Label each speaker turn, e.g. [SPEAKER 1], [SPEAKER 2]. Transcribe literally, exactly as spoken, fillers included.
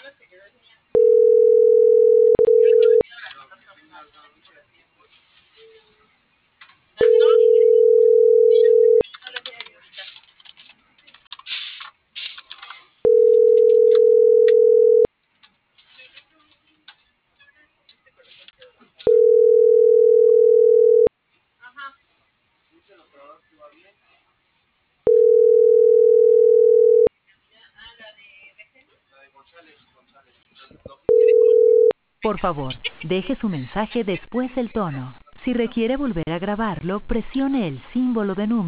[SPEAKER 1] Por favor, deje su mensaje después del tono. Si requiere volver a grabarlo, presione el símbolo de número.